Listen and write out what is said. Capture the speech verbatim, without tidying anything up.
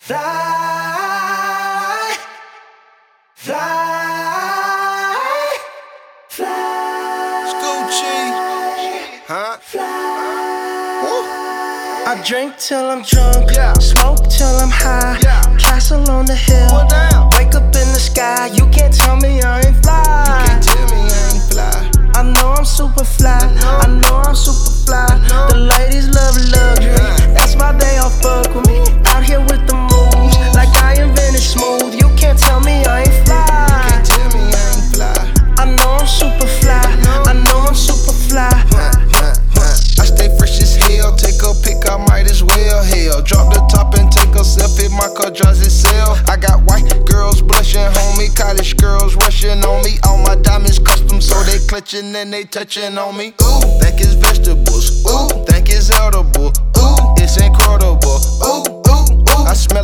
Fly, fly, fly. Scoochie, huh? Woo. I drink till I'm drunk, Yeah. smoke till I'm high. Yeah. Castle on the hill, Pull down. wake up in the sky. You can't tell me I ain't fly. Can't tell me I ain't fly. I know I'm super fly. know. I know I'm super fly. know. The ladies love luxury. Yeah. That's why they all fuck with me. Out here with the moves, like I invented smooth. You can't tell me I ain't fly. Can't tell me I ain't fly. I know I'm super fly. I know I'm super fly. Huh, huh, huh. I stay fresh as hell. Take a pic, I might as well. Hell, drop the top and take a selfie. My car drives itself. I got white girls blushing, homie. College girls rushing on me. All my diamonds custom, so they clutching and they touching on me. Ooh, think it's vegetables. Ooh, think it's edible. Ooh, it's incredible. Ooh, ooh, ooh. I smell